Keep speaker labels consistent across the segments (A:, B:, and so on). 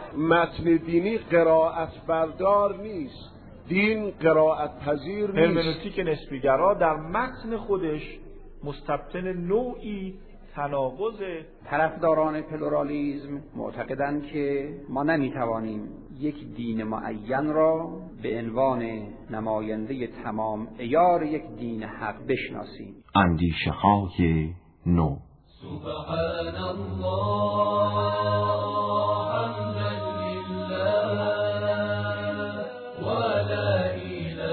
A: متن دینی قرائت بردار نیست، دین قرائت پذیر نیست.
B: هرمنوتیک نسبیگرا در متن خودش مستبطن نوعی تناقض.
C: طرفداران پلورالیسم معتقدند که ما نمیتوانیم یک دین معین را به عنوان نماینده تمام عیار یک دین حق بشناسیم.
D: اندیشه‌های نو.
E: سبحان الله حمدا لله و لا اله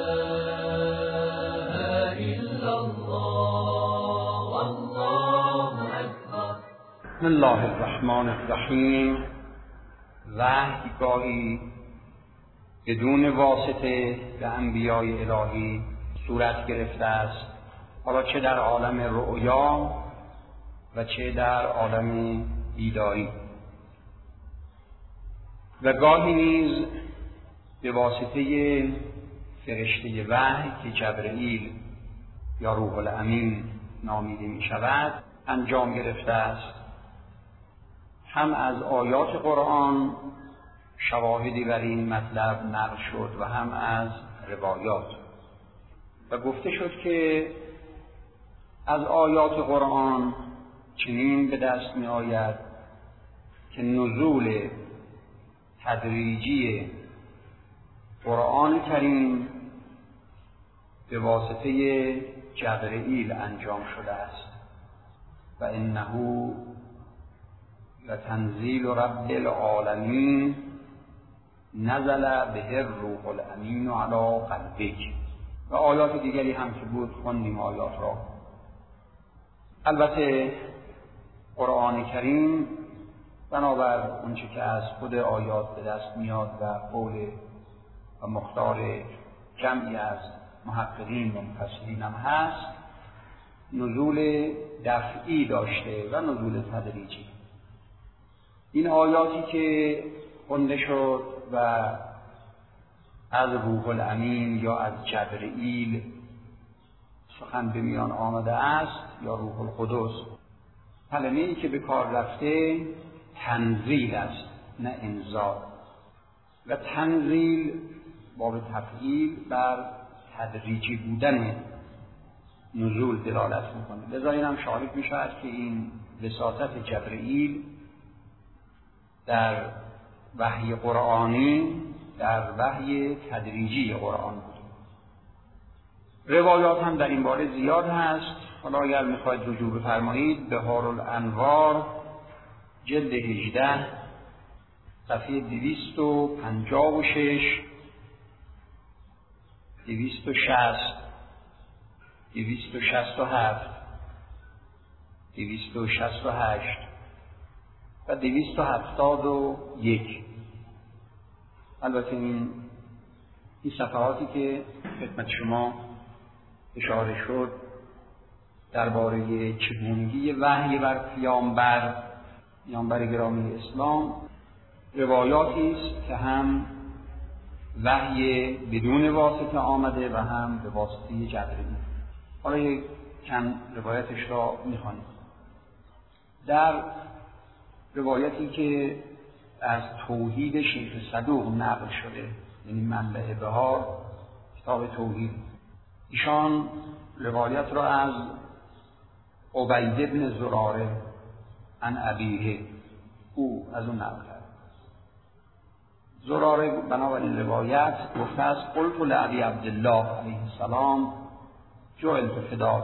E: الا الله والله اکبر.
C: بسم الله الرحمن الرحیم. وحی گاهی بدون واسطه به انبیای الهی صورت گرفته است، حالا چه در عالم رؤیا و چه در عالم بیداری، و گاهی نیز به واسطه فرشته وحی که جبرئیل یا روح الامین نامیده می شود انجام گرفته است. هم از آیات قرآن شواهدی بر این مطلب نقل شد و هم از روایات، و گفته شد که از آیات قرآن چنین به دست می آید که نزول تدریجی قرآن کریم به واسطه جبرئیل انجام شده است و انه لتنزیل رب العالمین نزل به الروح الامین علی قلبک، و آیات دیگری هم که بود خوندیم آیات را. البته قرآن کریم بنابر اونچه که از خود آیات به دست میاد و قول و مختار جمعی از محققین و مفسرین هم هست، نزول دفعی داشته و نزول تدریجی. این آیاتی که خونده شد و از روح الامین یا از جبرئیل سخن به میان آمده است یا روح القدس، کلمه‌ای که به کار رفته تنزیل است نه انزال، و تنزیل باب تفعیل بر تدریجی بودن نزول دلالت میکنه. لذا این هم شاهد میشود که این وساطت جبرئیل در وحی قرآنی در وحی تدریجی قرآن بود. روایات هم در این باره زیاد هست. حالا اگر میخواید رجوع بفرمایید بهار الانوار جلد 18 صفحه 256 260 267 268 و 271. البته این صفحاتی که خدمت شما اشاره شد درباره چگونگی وحی بر پیامبر گرامی اسلام روایاتی است که هم وحی بدون واسطه آمده و هم به واسطه جبرئیل. حالا یک چند روایتش را می‌خوانیم. در روایتی که از توحید شیخ صدوق نقل شده، یعنی منبع بهار کتاب توحید، ایشان روایت را از عبید بن زراره عن ابیه او از اون نقل کرد. زراره بنابراین روایت گفته است قلت لابی عبدالله علیه السلام جعلت فداک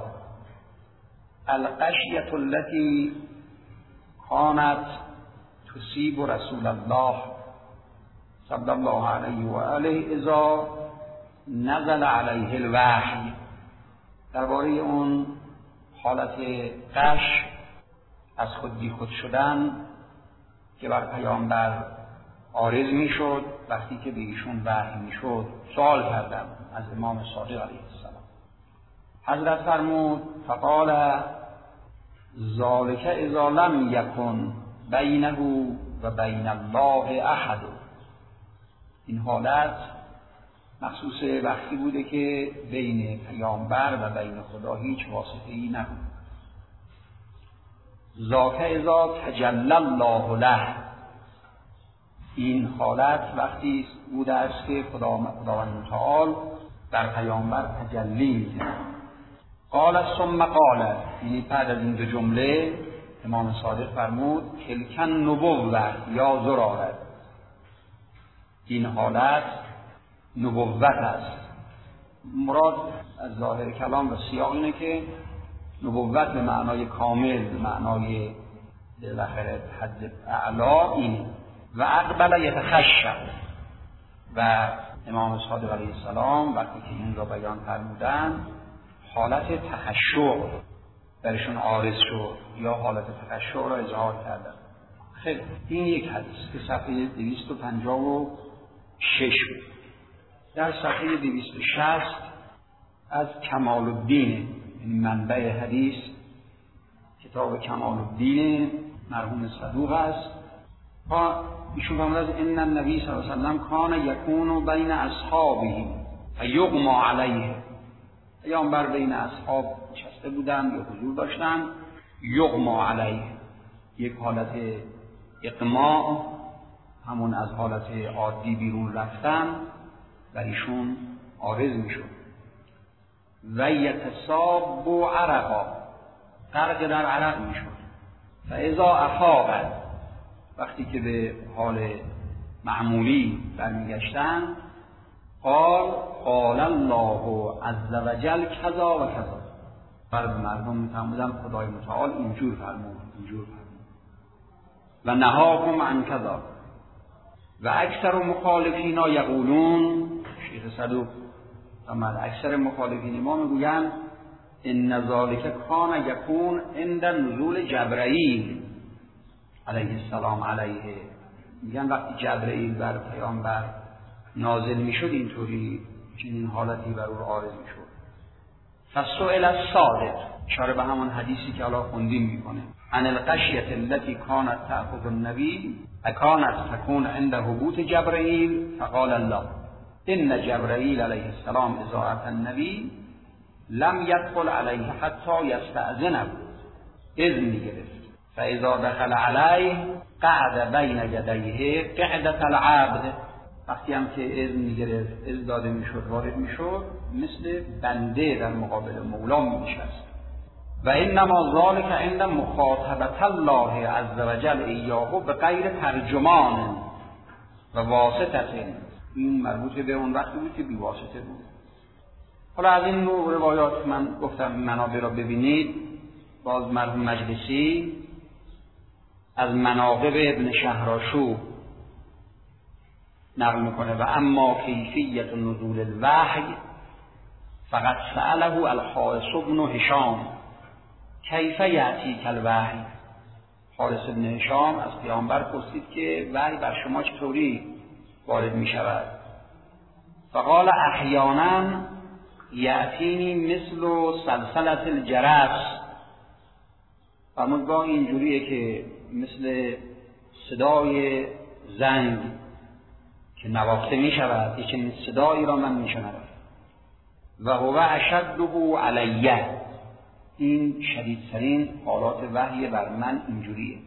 C: الغشیة التي كانت تصیب رسول الله صلی الله علیه و آله اذا نزل علیه الوحی. درباره اون حالت غش از خود بی خود شدن که بر پیامبر عارض میشد وقتی که به ایشون وحی میشد سوال کردم از امام صادق علیه السلام. حضرت فرمود فقال ذالک اذا لم یکن بینه و بین الله احد. این حالت مخصوص وقتی بوده که بین پیامبر و بین خدا هیچ واسطه‌ای نبود. ذاک اذا تجلی الله له این حالت وقتی بوده است که خداوند متعال در پیامبر تجلی می‌کند. قال ثم قال، یعنی بعد از این دو جمله امام صادق فرمود تلک النبوة یا زراره، این حالت نبوت است. مراد از ظاهر کلام و سیاق اینه که نبوت به معنای کامل، به معنای بالاخره حد اعلا اینه. و اقبل یتخشع، و امام صادق علیه السلام وقتی که این را بیان فرمودن حالت تخشع درشون عارض شد یا حالت تخشع را اظهار کردن. خیلی این یک حدیث که صفحه 256 بود. در صفحه 260 از کمال الدین، یعنی منبع حدیث کتاب کمال الدین مرحوم صدوق است، ایشون فرمود ان النبی صلی الله علیه و سلم کان یکون بین اصحابه فیغمی علیه، پیامبر بین اصحاب نشسته بودند یا حضور داشتند، یغمی علیه، یک حالت اغماء، همون از حالت عادی بیرون رفتن و ایشون عارض میشد. و یتصاب عرقا، غرق در عرق میشد. فاذا افاق، وقتی که به حال معمولی برمیگشتن، قال الله عز وجل کذا و کذا، بر مردم میفرمودن خدای متعال اینجور فرمود. و نهاکم عن کذا. و اکثر مخالفین یقولون، شیخ صدوق اما اکثر مخالفین ما میگویند ان ذلک کان یکون عند نزول جبرائیل علیه السلام علیه، میگن وقتی جبرائیل بر پیامبر نازل میشد اینطوری چنین حالتی بر او عارض میشد. فسئل الصادق، اشاره به همون حدیثی که الان خوندیم میکنه، عن الغشیة التي كانت تأخذ النبی اکانت تكون عند هبوط جبرائیل، فقال الله ان جبرائیل علیه السلام اذا اتى النبی لم يدخل علیه حتی یستأذنه، اذن میگرفت. فاذا دخل علیه قعد بین یدیه قعدة العبد، وقتی هم که اذن میگرفت، اذن داده میشد، وارد میشد، مثل بنده در مقابل مولا میشست. و انما ذلك عند مخاطبة الله عز وجل ایاه به غیر ترجمان و واسطه، این مربوط به اون وقتی بود که بی واسطه بود. حالا از این نوع روایات من گفتم منابع را ببینید. باز مرحوم مجلسی از مناقب ابن شهراشوب نقل میکنه و اما کیفیت نزول الوحی فقط سأله الحارث بن هشام کیف یأتیک الوحی، حارث بن هشام از پیامبر پرسید که وحی بر شما چطوری وارد می شود؟ فقال احیانا یأتینی مثل سلسلة الجرس، فرمود گاهی اینجوریه که مثل صدای زنگ که نواخته می شود، یه چنین صدایی را من می شنوم. و هو اشده علیه، این شدیدترین حالات وحی بر من اینجوریه.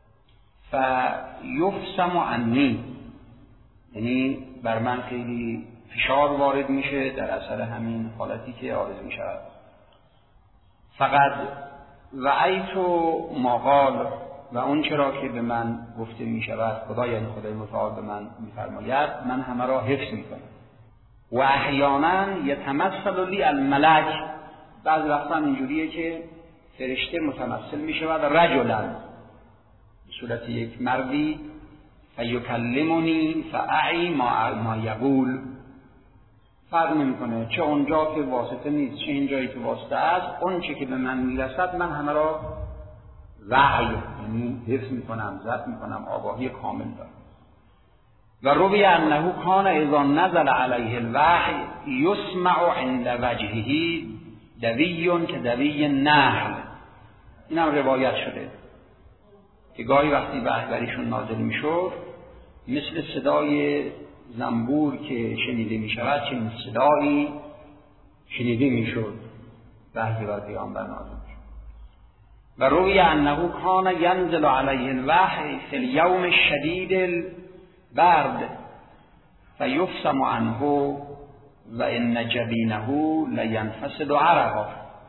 C: فیفسم عنی، یعنی بر من خیلی فشار وارد میشه در اثر همین حالتی که عارض می شود. فقط وعیتو ما قال، و اون چرا که به من گفته می شود، خدا یعنی خدای متعال به من می فرماید، من همه را حفظ می کنم. و احیانا یتمثل لی الملک، بعض وقتا اینجوریه که فرشته متمثل می شود رجلا، به صورت یک مردی، فیکلمونی فاعی ما یقول، فرق نمیکنه چه اونجا که واسطه نیست چه اینجایی که واسطه است، اون چه که به من میرسد من همه را وحی یعنی حفظ میکنم، ضبط میکنم، آگاهی کامل دارم. و روی انه کان اذا نزل علیه الوحی یسمع عند وجهه دوی که دوی نحل، این هم روایت شده که گاهی وقتی وحی بریشون نازل میشد مثل صدای زنبور که شنیده میشود چنین صدایی شنیده میشد وحی بر پیامبر نازل شد. و روی انه کان ینزل علیه الوحی فی الیوم الشدید برد فیفسم عنه و ان جبینه لینفسد عرقا.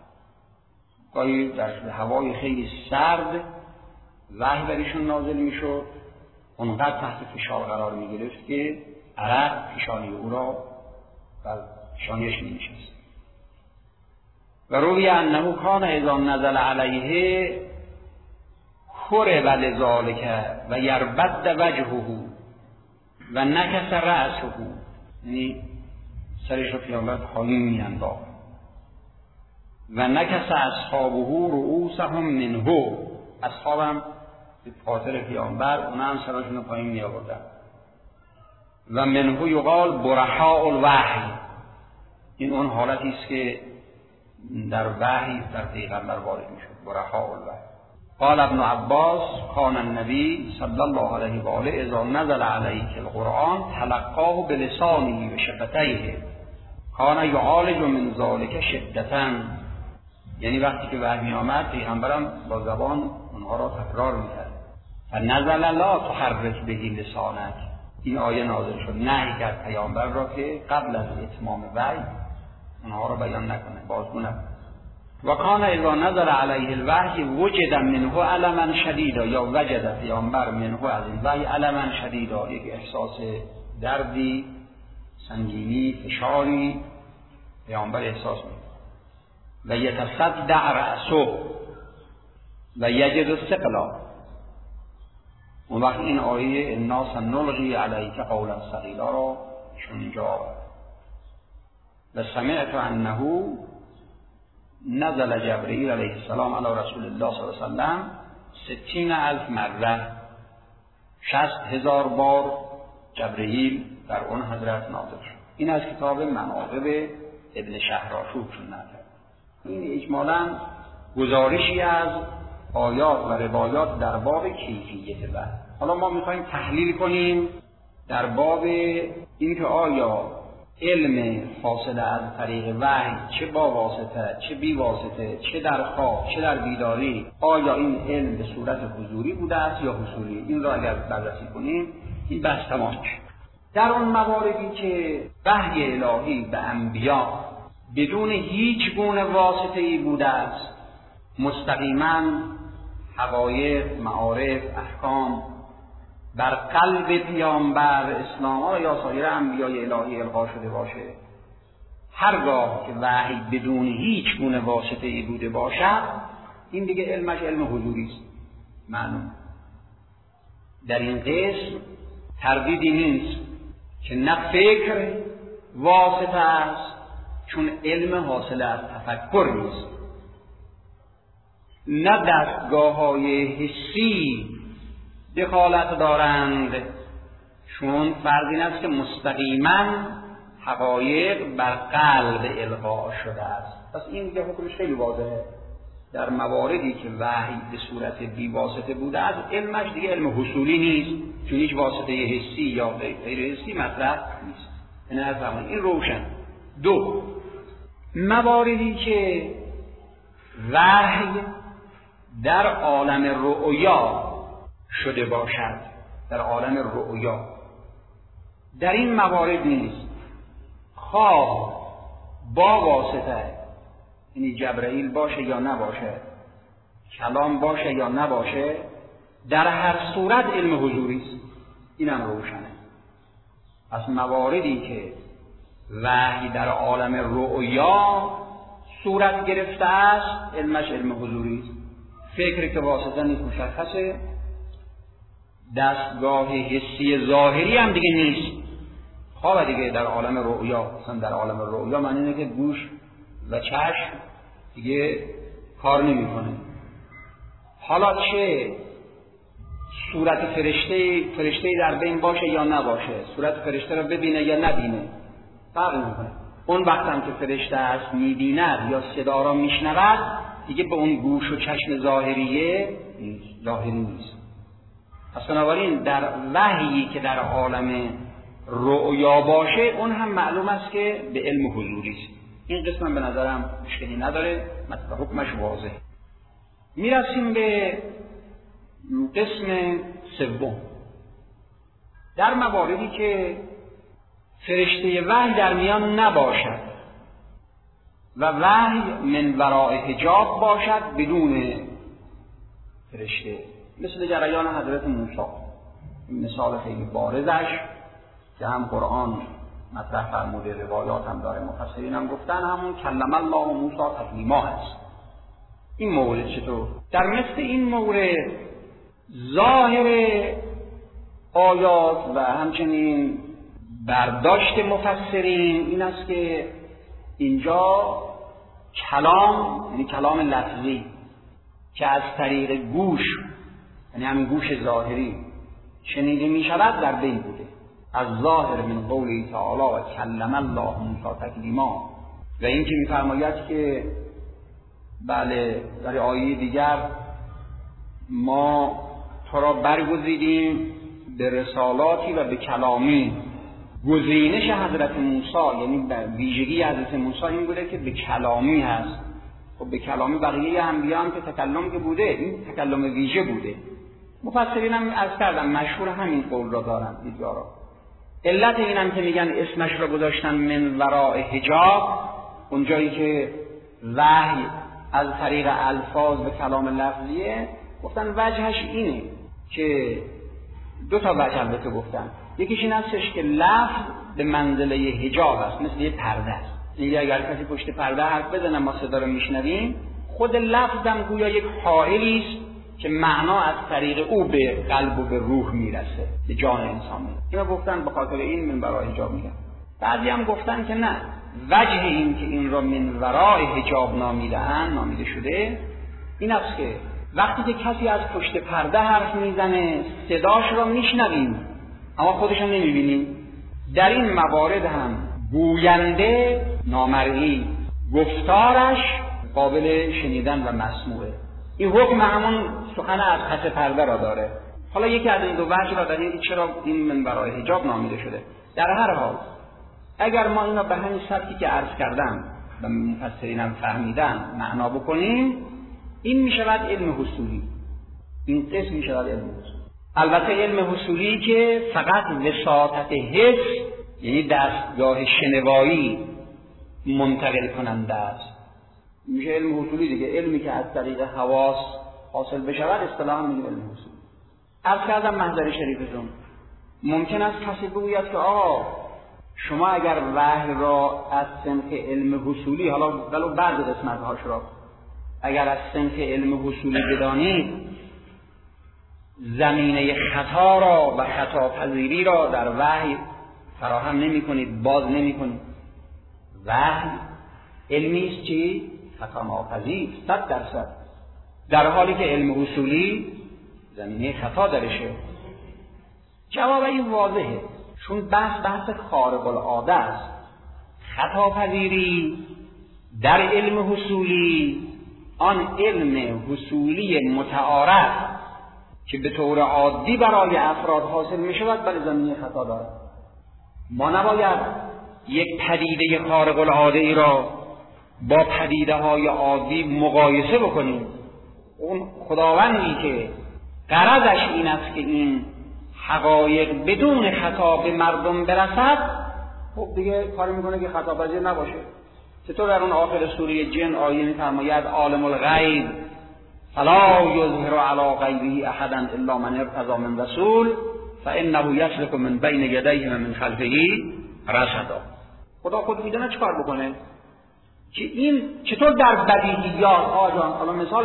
C: گاهی در هوای خیلی سرد وحی برایشون نازل میشد، اونقدر تحت فشار قرار میگرفت که عرق پیشانی او را بر پیشانیش می‌نشست. و روی انه کان اذا نزل علیه کره و لذالک و یربد وجهه و نکس رأسه، یعنی سرش رو پیامبر پایین میانداخت. و نکس اصحابه رؤوسهم منه، اصحابم به خاطر پیامبر اونا هم سرشون رو پایین می آوردن. و منه یقال برحاء الوحی، این اون حالتی است که در وحی در پیغمبر وارد میشد، برحاء الوحی. قال ابن عباس کان النبی صلی الله علیه و آله اذا نزل علیه القرآن تلقاه بلسانه و شفتیه کان یعالج من ذلک شدتا، یعنی وقتی که وحی می آمد پیغمبرم با زبان اونها را تکرار میکرد. فنزل لا تحرک به لسانک، این آیه نازل شد نهی کرد پیامبر را که قبل از اتمام وحی اونها را بیان نکنه، بازگو نکنه. و کان اذا نزل علیه الوحی وجد منه الما شدیدا، یا وجد پیامبر منه از این وحی الما شدیدا، یک احساس دردی، سنگینی، فشاری پیامبر احساس می‌کرد. و یتصدع رأسه و یجد ثقلا. اون وقت این آیه انا سنلقی علیک قولا ثقیلا را چون اینجا آورد. و سمعت انه نزل جبرئیل علیه السلام علی رسول الله صلی الله علیه وسلم 60,000 مره، 60,000 بار جبرئیل در اون حضرت نازل شد. این از کتاب مناقب ابن شهرآشوب چون نکرد. این اجمالاً گزارشی از آیات و روایات در باب کیفیت وحی. حالا ما میخوایم تحلیل کنیم در باب اینکه آیا علم حاصل از طریق وحی چه با واسطه چه بی واسطه، چه در خواب چه در بیداری، آیا این علم به صورت حضوری بوده است یا حصولی، این را اگر بررسی کنیم این بحث تمام شد. در اون مواردی که وحی الهی به انبیا بدون هیچ گونه واسطه‌ای بوده است، مستقیما حقایق، معارف، احکام بر قلب پیامبر اسلام یا سایر انبیای الهی القا شده باشه، هرگاه که وحی بدون هیچ گونه واسطه‌ای بوده باشد، این دیگه علمش علم حضوری است. معلوم در این قسم تردیدی نیست که نه فکر واسطه است، چون علم حاصل از تفکر نیست، نه دستگاه‌های حسی دخالت دارند، چون فرض این است که مستقیما حقایق بر قلب القا شده است. پس این دیگه حکمش خیلی واضحه. در مواردی که وحی به صورت بی واسطه بوده است، علمش دیگه علم حصولی نیست، چون هیچ واسطه حسی یا غیر حسی مطرح نیست. این روشن. دو، مواردی که وحی در عالم رؤیا شده باشد، در عالم رؤیا، در این موارد نیست، خواه با واسطه، یعنی جبرئیل باشه یا نباشه، کلام باشه یا نباشه، در هر صورت علم حضوری است. اینم روشنه. از مواردی که وحی در عالم رؤیا صورت گرفته است، علمش علم حضوری است. فکری که واسطه نیست، مشخصه. دستگاه حسی ظاهری هم دیگه نیست. خواه دیگه در عالم رؤیا، مثلا در عالم رؤیا معنی اینه که گوش و چشم دیگه کار نمی‌کنه. حالا چه صورت فرشته در بین باشه یا نباشه، صورت فرشته رو ببینه یا نبینه، فرق می‌کنه. اون وقت هم که فرشته است می‌بیند یا صدا را می‌شنود، دیگه به اون گوش و چشم ظاهری نیست. پس بنابراین در وحیی که در عالم رؤیا باشه، اون هم معلوم است که به علم حضوری است. این قسم به نظرم مشکلی نداره، مثلا حکمش واضح. میرسیم به قسم سوم. در مواردی که فرشته وحی در میان نباشد و وحی من وراء حجاب باشد بدون فرشته، مثل جریان حضرت موسی، مثال خیلی بارزش که هم قرآن مطرح فرموده، روایات هم داره، مفسرین هم گفتن، همون کلم الله موسی تکلیما هست. این مورد چطور؟ در مثل این مورد ظاهر آیات و همچنین برداشت مفسرین این است که اینجا کلام، یعنی کلام لفظی که از طریق گوش، یعنی همین گوش ظاهری شنیده می شود در بین بوده، از ظاهر من قوله تعالی و کلم الله موسی تکلیما. و این که می‌فرماید که بله در آیه دیگر ما تو را برگزیدیم به رسالاتی و به کلامی. گزینش حضرت موسی یعنی ویژگی حضرت موسی این بوده که به کلامی هست. خب به کلامی بقیه انبیا هم که تکلم که بوده، این تکلم ویژه بوده. مفسرین هم از کردن مشهور همین قول را دارن دیدارا. علت اینم که میگن اسمش را گذاشتن من وراء حجاب، اونجایی که وحی از طریق الفاظ به کلام لفظیه، گفتن وجهش اینه که دو تا وجه البته گفتن. یکیش این هستش که لفظ به منزله حجاب است، مثل یه پرده است. یعنی اگر کسی پشت پرده حرف بزنه ما صدا رو میشنویم، خود لفظ هم گویا یک حائلی است که معنا از طریق او به قلب و به روح میرسه، به جان انسان میرسه. اینا گفتن به خاطر این من برای حجاب میگن. بعضی هم گفتن که نه، وجه این که این را من ورای حجاب نامیده شده این است که وقتی که کسی از پشت پرده حرف میزنه صداش را میشنویم اما خودش رو نمیبینیم. در این موارد هم گوینده نامرئی، گفتارش قابل شنیدن و مسموعه. این حکم همون سخن از پس پرده را داره. حالا یکی از این دو وجه را در این چرا این من برای حجاب نامیده شده. در هر حال اگر ما اینا به همین سبکی که عرض کردم و مفسرینم فهمیدن معنا بکنیم، این میشود علم حصولی. این قسم میشود علم حصولی. البته علم حصولی که فقط وساطت حس، یعنی دستگاه شنوایی منتقل کننده است، میشه علم حصولی دیگه. علمی که از طریق حواس حاصل بشود اصطلاحاً میگیم علم حصولی. عرض کردم محضر شریفتون ممکن است کسی بگوید که آقا شما اگر وحی را از صنف علم حصولی، حالا ولو بعض قسمت‌هاش را اگر از صنف علم حصولی بدانید، زمینه خطا را و خطا پذیری را در وحی فراهم نمی کنید، باز نمی کنید. وحی علمی است چی؟ خطا ناپذیر 100%، در حالی که علم حصولی زمینه خطا درشه. جواب این واضحه، چون بحث خارق العاده است. خطا پذیری در علم حصولی آن علم حصولی متعارف که به طور عادی برای افراد حاصل می شود بله زمینه خطا دارد. ما نباید یک پدیده خارق العاده ای را با پدیده های عادی مقایسه بکنیم. اون خداوندی که غرضش این است که این حقایق بدون خطا به مردم برسد، خب دیگه کاری میکنه که خطا پذیر نباشه. چطور در اون آخر سوره جن آیه میفرماید عالم الغیب فلا یظهر علی غیبه احدا الا من ارتضی من رسول فانه یسلک من بین یدیه و من خلفه رصدا. خدا خود میدونه چیکار بکنه که این چطور در بدیهیات آجان. حالا مثال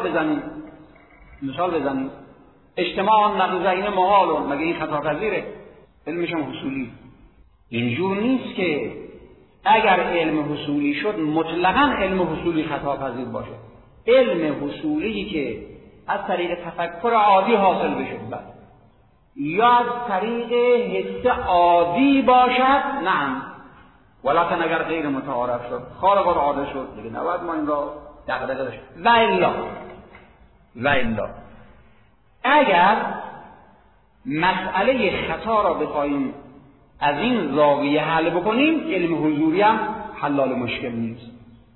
C: بزنیم اجتماع نقضین محال، مگه این خطا پذیره؟ علمشم حصولی. اینجور نیست که اگر علم حصولی شد مطلقاً علم حصولی خطا پذیر باشه. علم حصولی که از طریق تفکر عادی حاصل بشه یا از طریق حس عادی باشد، نعم، ولکن اگر غیر متعارف شد، خارق العاده شد، دیگه نباید ما این را دغدغه داشت. و الا اگر مسئله خطا را بخواهیم از این زاویه حل بکنیم، علم حضوری هم حلال مشکل نیست.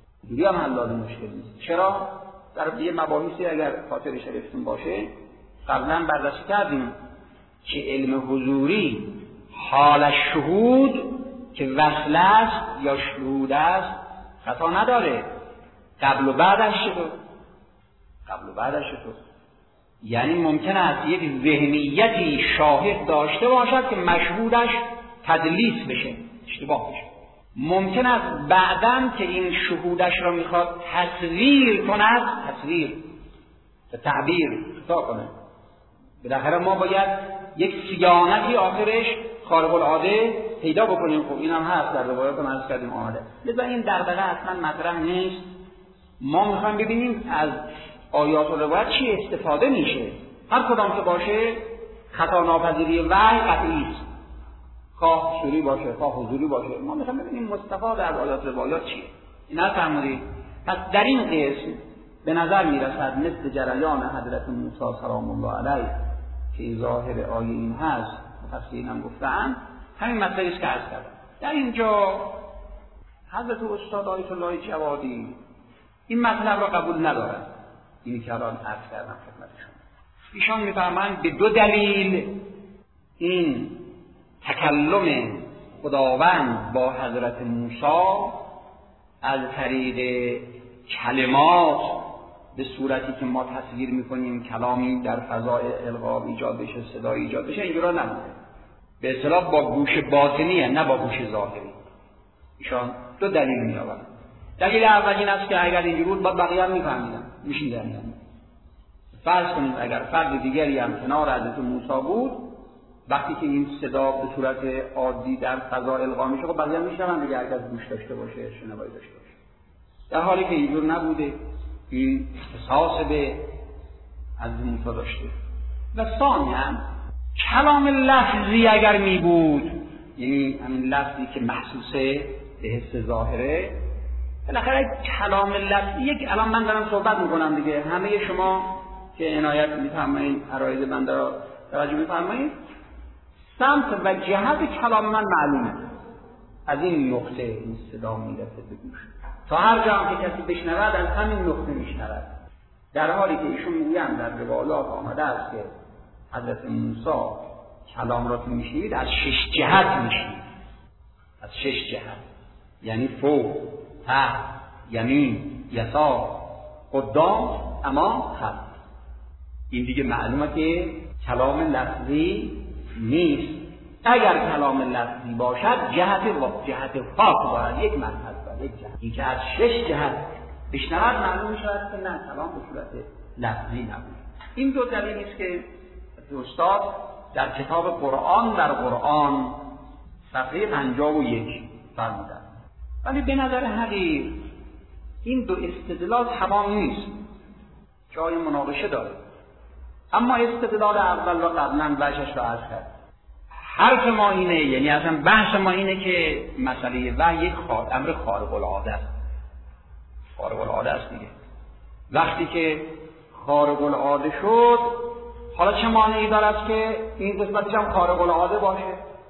C: چرا؟ در یه مباحثی اگر خاطر شریفتون باشه قبلا بررسی کردیم که علم حضوری حال الشهود که وصل است یا شهود است خطا نداره. قبل و بعدش چطور؟ قبل و بعدش چطور؟ یعنی ممکن است یک ذهنیتی شاهد داشته باشد که مشهودش تدلیس بشه، اشتباه بشه. ممکن است بعداً که این شهودش را میخواد تصویر کند، تصویر به تعبیر خطا کنه. بالاخره ما باید یک صیانتی آخرش خارق العاده پیدا بکنیم. خب این هم هست در روایات ما عرض کردیم آمده. لذا این دغدغه اصلا مطرح نیست. ما میخوایم ببینیم از آیات و روایات چی استفاده میشه. هر کدام که باشه خطا ناپذیری وحی قطعی است، خواه سوری باشه خواه حضوری باشه. ما میخوایم ببینیم مستفاد از آیات و روایات چیه. اینا فرمودید. پس در این قسم به نظر میرسد مثل جریان حضرت موسی سلام الله علیه که ظاهر آیه این هست، مفسرین هم گفتن همین مسئله است که عرض کردم. در اینجا حضرت استاد آیت الله جوادی این مطلب را قبول ندارند. اینی که الان عرض کردم خدمتشون. ایشان میفرمایند به دو دلیل این تکلم خداوند با حضرت موسی از طریق کلمات به صورتی که ما تصویر میکنیم کلامی در فضای القا ایجاد بشه، صدای ایجاد بشه، اینجورا نبوده. به اصطلاح با گوش باطنیه نه با گوش ظاهری. ایشان دو دلیل میآورند. دلیل اول این است که اگر اینجوری بود بقیه هم میفهمیدن، میشنیدن. فرض کنید اگر فرد دیگری هم کنار حضرت موسی بود، وقتی که این صدا به صورت عادی در فضا القا میشه خب بقیه میشنون دیگه، اگر گوش داشته باشه، شنوایی داشته باشه. در حالی که اینجور نبوده، این احساس به از موسی داشته. و ثانیاً کلام لفظی اگر می بود، یعنی همین لفظی که محسوسه به حس ظاهره، بالاخره کلام لفظی یک، الان من دارم صحبت میکنم دیگه، همه شما که عنایت میفرمایید عراید بنده را توجه میفرمایید، سمت و جهت کلام من معلومه. از این نقطه این صدا میرسه به گوش، تا هر جا هم که کسی بشنود از همین نقطه میشنود. در حالی که ایشون میگن در روایات آمده است که حضرت موسی کلام را که میشنید از 6 جهت میشنید. از 6 جهت، یعنی فوق، تحت، یمین، یسار، قدام، امام، خلف. این دیگه معلومه که کلام لفظی نیست. اگر کلام لفظی باشد جهت خاص دارد، یک مرکز دارد، یک جهت. این که از 6 جهت بشنود معلوم شود که نه، کلام به صورت لفظی نبود. این دو دلیلی است که استاد در کتاب قرآن در قرآن صفحه 51 فرمودند. ولی به نظر حقیر این دو استدلال تمام نیست، جای مناقشه داره. اما استدلال اول را قبلا وجهش را عرض کرد. حرف ما اینه، یعنی اصلا بحث ما اینه که مسئله وحی یک امر خارق العاده است. خارق العاده است دیگه. وقتی که خارق العاده شد، حالا چه مانعی دارد که این قسمتش هم خارق العاده باشه؟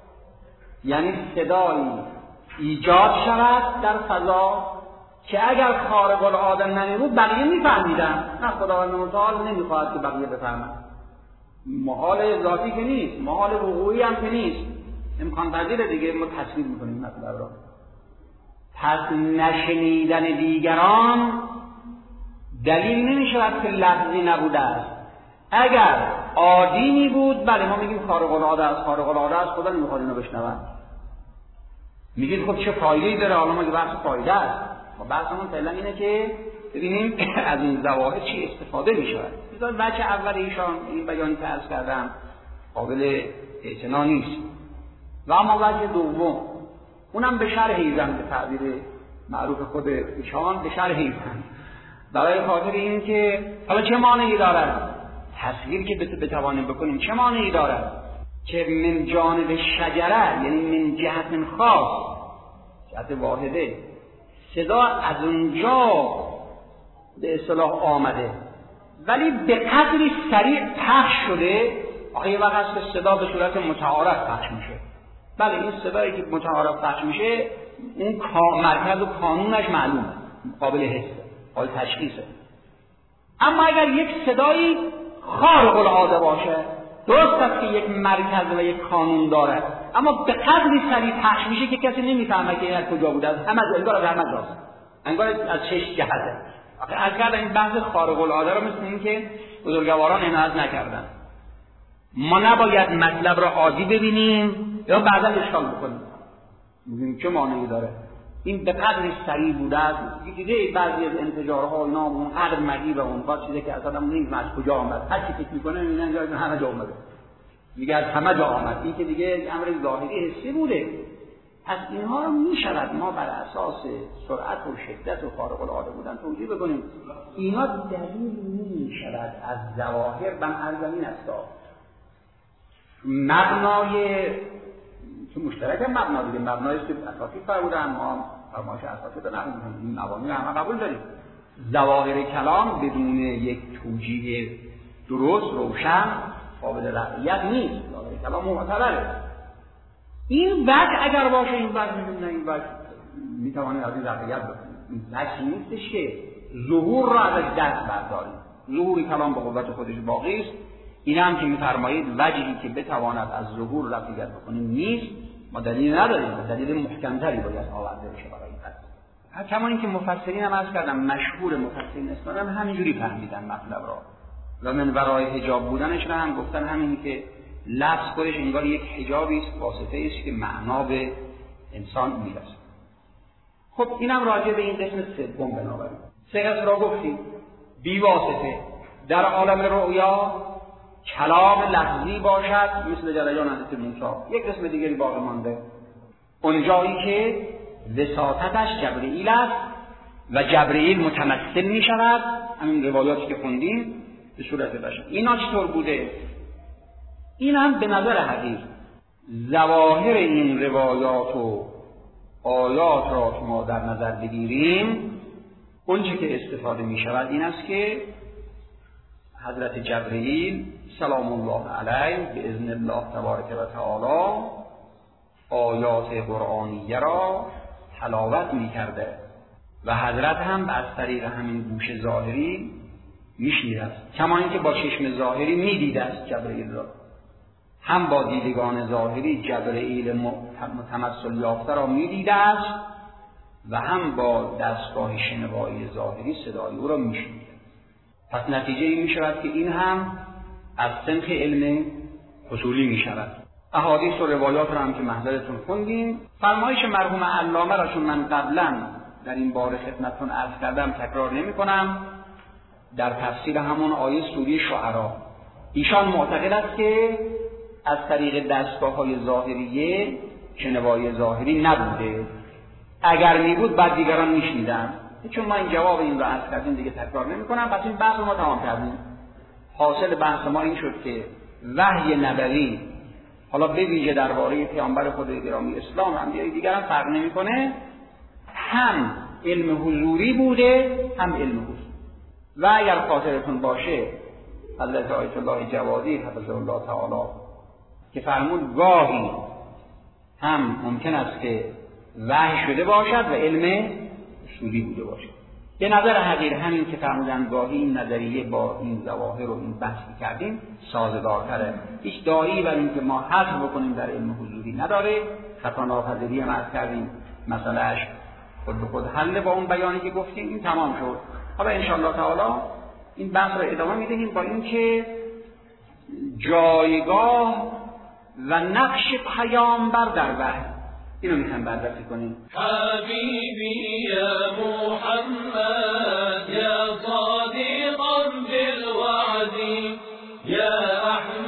C: یعنی صدایی ایجاد شود در فضا که اگر خارق العاده نمی‌بود بقیه می‌فهمیدن. نه، خداوند متعال نمی‌خواهد که بقیه بفهمند. محال ذاتی که نیست، محال وقوعی هم که نیست، امکان پذیره دیگه. ما تصویر می‌کنیم مطلب را. پس نشنیدن دیگران دلیل نمی‌شود که لفظی نبوده است. اگر عادی می بود بله ما میگیم خارق العاده است، خارق العاده است، خدا نمیخواد اینو بشنون. میگید خب چه فایده‌ای داره؟ حالا ما بحث فایده است. ما بحثمون فعلا اینه که ببینیم از این ظواهر چی استفاده می‌شود. مثلا وجه اول ایشان این بیانی که عرض کردم قابل اعتنا نیست. و اما وجه دوم اونم به شرحی زن، به تعبیر معروف خود ایشان به شرحی زن، برای خاطر این که حالا چه مانعی دارد تصویر که بتوانیم بکنیم، چه مانعی دارد که من جانب شجره، یعنی من جهت خاص، جهت واحده، صدا از اونجا به اصطلاح آمده ولی به قدری سریع پخش شده. آخه یه وقت هست که صدا به صورت متعارف پخش میشه. بله این صدایی که متعارف پخش میشه اون مرکز و کانونش معلومه، قابل حسه، قابل تشخیصه. اما اگر یک صدایی خارق العاده باشه، درست است که یک مرکز و یک قانون داره، اما به قدری سریع پخش میشه که کسی نمیفهمه که این از کجا بوده، انگار از همه جاست، انگار از 6 جهته. اگر این بحث خارق العاده رو مثل این که بزرگواران عنایت نکردن، ما نباید مطلب را عادی ببینیم یا بعدا اشکال بکنیم. میگیم چه معنی داره؟ این به قدری سریع بوده است. دیگه بعضی از انفجارها اینا اون قدر مگی و اون باز چیزی که اصلا نمی‌دونیم از کجا آمد. هر کی فکر می‌کنه میگن از همه جا اومده. میگه از همه جا آمد. این که دیگه امر ظاهری حسی بوده. از اینها رو میشود ما بر اساس سرعت و شدت و خارق العاده بودن توجیه بکنیم. اینا دلیل نمی‌شود از ظواهر بم ارزمین است. مبنای تو مشترک هم مبنا دیگه، مبنایش که اساسی فرمودن، ما فرمایش اساسی به نقل می‌کنیم، این مبانی همه قبول داریم. ظواهر کلام بدون یک توجیه درست روشن قابل رعایت نیست. ظواهر کلام معتبره. این وجه اگر باشه، این وجه می‌دونن این وجه می‌توانید از این رعایت بکنید. این وجه نیستش که ظهور را از دست برداریم. ظهور کلام به قوت خودش باقی است. این هم که می‌فرمایید وجهی که بتواند از ظهور رعایت بکنیم نیست، ما دلیل نداریم، دلیل محکم‌تری باید آورده بشه برای این. کما اینکه مفسرین هم عرض کردم، مشهور مفسرین اسلام هم همینجوری فهمیدن مطلب را و من ورای حجاب بودنش را هم گفتن همینی که لفظ خودش انگار یک حجابی است، واسطه است که معنا به انسان میرسه. خب اینم راجع به این قسم سوم بنابراین سه قسم را گفتیم. بی واسطه در عالم رؤیا کلام لفظی باشد مثل جریان حضرت موسی. یک قسم دیگری باقی مانده، اون جایی که وساطتش جبرئیل است و جبرئیل متمثل می شود، همین روایاتی که خوندیم به صورت بشر. اینا چطور بوده؟ این هم به نظر حقیق ظواهر این روایات و آیات را که ما در نظر بگیریم، اونچه که استفاده می شود این است که حضرت جبرئیل سلام الله علیه به اذن الله تبارک و تعالی آیات قرآنیه را تلاوت می کرده و حضرت هم از طریق همین گوش ظاهری می شنیده است، کما اینکه با چشم ظاهری می دیده است جبرئیل را. هم با دیدگان ظاهری جبرئیل متمثل یافته را می دیده است و هم با دستگاه شنوایی ظاهری صدای او را می شنیده. پس نتیجه این می شود که این هم از صنف علم حصولی می شود. احادیث و روایات را هم که محضرتون خوندیم. فرمایش مرحوم علامه را چون من قبلا در این باره خدمتتون عرض کردم تکرار نمی کنم، در تفسیر همون آیه سوره شعرا ایشان معتقد است که از طریق دستگاه‌های ظاهریه شنوایی ظاهری نبوده، اگر می بود بعد دیگران می شنیدن. چون ما این جواب این رو عرض کردیم دیگه تکرار نمی کنم، پس این بحث ما تمام کردیم. حاصل بحث ما این شد که وحی نبوی حالا به ویژه درباره پیامبر خدای گرامی اسلام هم دیگران فرق نمی‌کنه، هم علم حضوری بوده هم علم حضور. و اگر خاطرتون باشه حضرت آیت الله جوادی حفظه الله تعالی که فرمود گاهی هم ممکن است که وحی شده باشد و علم اصولی بوده باشد. به نظر حقیر همین که فرمودن گاهی این نظریه با این ظواهر و این بحثی کردیم سازگارتره. هیچ داعی برای اینکه ما حذف بکنیم در علم حضوری نداره. خطا ناپذیری هم عرض کردیم، مسئلهش خود به خود حل با اون بیانی که گفتیم، این تمام شد. حالا ان شاء الله تعالی این بحث رو ادامه میدهیم با اینکه جایگاه و نقش پیامبر در وحی اینو میخوام بررسی کنیم.
E: حبیبی یا محمد یا صادقا بالوعد یا